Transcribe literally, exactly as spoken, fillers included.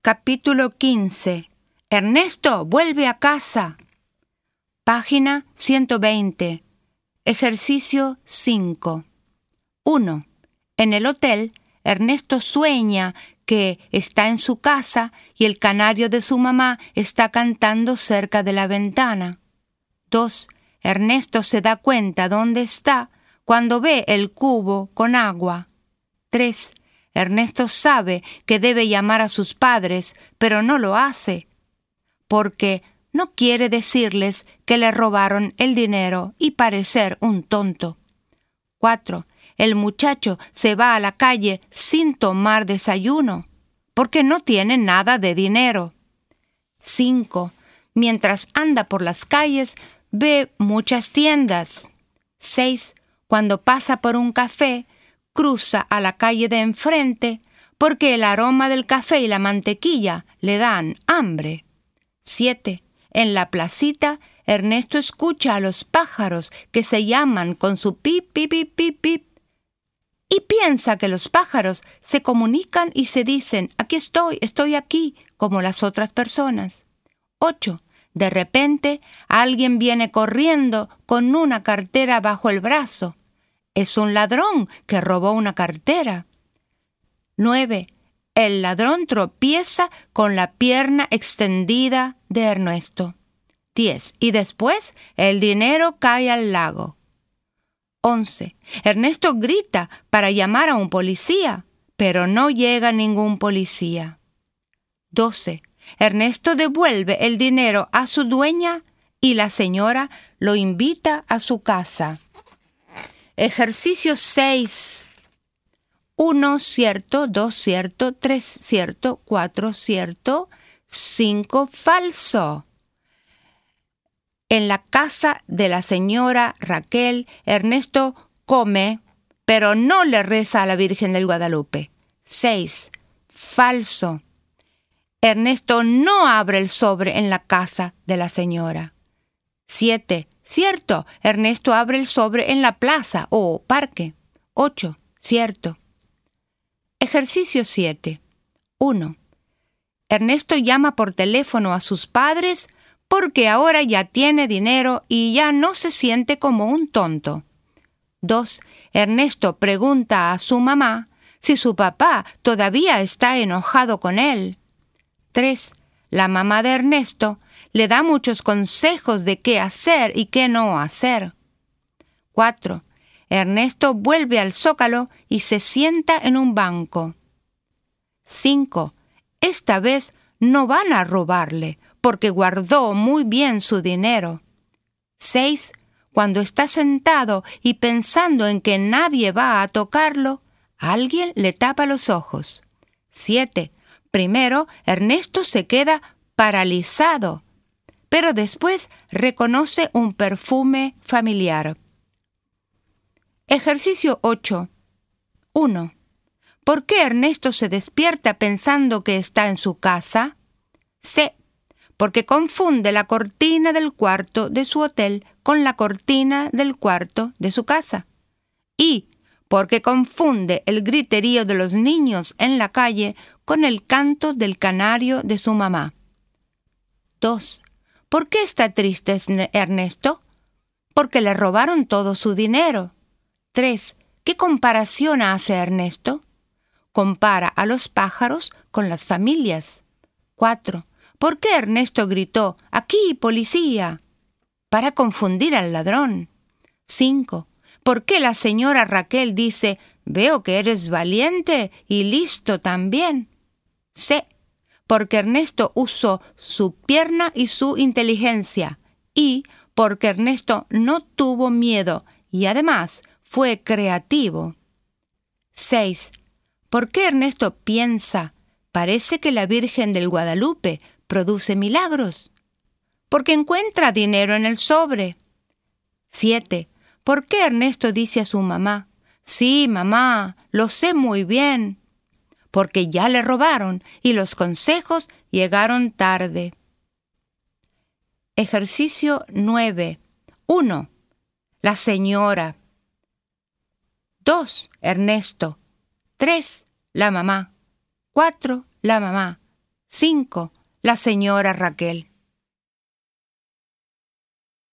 Capítulo quince. Ernesto, vuelve a casa. Página ciento veinte. Ejercicio cinco. uno. En el hotel, Ernesto sueña que está en su casa y el canario de su mamá está cantando cerca de la ventana. dos. Ernesto se da cuenta dónde está cuando ve el cubo con agua. tres. Ernesto sabe que debe llamar a sus padres, pero no lo hace, porque no quiere decirles que le robaron el dinero y parecer un tonto. cuatro. El muchacho se va a la calle sin tomar desayuno, porque no tiene nada de dinero. cinco. Mientras anda por las calles, ve muchas tiendas. seis. Cuando pasa por un café, cruza a la calle de enfrente, porque el aroma del café y la mantequilla le dan hambre. siete. En la placita, Ernesto escucha a los pájaros que se llaman con su pip, pip, pip, pip, pip, y piensa que los pájaros se comunican y se dicen, aquí estoy, estoy aquí, como las otras personas. ocho. De repente, alguien viene corriendo con una cartera bajo el brazo. Es un ladrón que robó una cartera. nueve. El ladrón tropieza con la pierna extendida de Ernesto. diez. Y después el dinero cae al lago. once. Ernesto grita para llamar a un policía, pero no llega ningún policía. doce. Ernesto devuelve el dinero a su dueña y la señora lo invita a su casa. Ejercicio seis. uno cierto, dos cierto, tres cierto, cuatro cierto, cinco falso. En la casa de la señora Raquel, Ernesto come, pero no le reza a la Virgen del Guadalupe. seis. Falso. Ernesto no abre el sobre en la casa de la señora. siete. Cierto. Ernesto abre el sobre en la plaza o parque. ocho. Cierto. Ejercicio siete. uno. Ernesto llama por teléfono a sus padres porque ahora ya tiene dinero y ya no se siente como un tonto. dos. Ernesto pregunta a su mamá si su papá todavía está enojado con él. tres. La mamá de Ernesto le da muchos consejos de qué hacer y qué no hacer. cuatro. Ernesto vuelve al zócalo y se sienta en un banco. cinco. Esta vez no van a robarle, porque guardó muy bien su dinero. seis. Cuando está sentado y pensando en que nadie va a tocarlo, alguien le tapa los ojos. siete. Primero, Ernesto se queda paralizado, pero después reconoce un perfume familiar. Ejercicio ocho. uno. ¿Por qué Ernesto se despierta pensando que está en su casa? C. Porque confunde la cortina del cuarto de su hotel con la cortina del cuarto de su casa. Y porque confunde el griterío de los niños en la calle con el canto del canario de su mamá. dos. ¿Por qué está triste Ernesto? Porque le robaron todo su dinero. tres. ¿Qué comparación hace Ernesto? Compara a los pájaros con las familias. cuatro. ¿Por qué Ernesto gritó, «¡Aquí, policía!» Para confundir al ladrón. cinco. ¿Por qué la señora Raquel dice, «Veo que eres valiente y listo también»? C. Porque Ernesto usó su pierna y su inteligencia. Y porque Ernesto no tuvo miedo y además fue creativo. seis. ¿Por qué Ernesto piensa, «Parece que la Virgen del Guadalupe produce milagros»? Porque encuentra dinero en el sobre. siete. ¿Por qué Ernesto dice a su mamá, «Sí, mamá, lo sé muy bien»? Porque ya le robaron y los consejos llegaron tarde. Ejercicio nueve. uno. La señora. dos. Ernesto. tres. La mamá. cuatro. La mamá. cinco. La señora Raquel.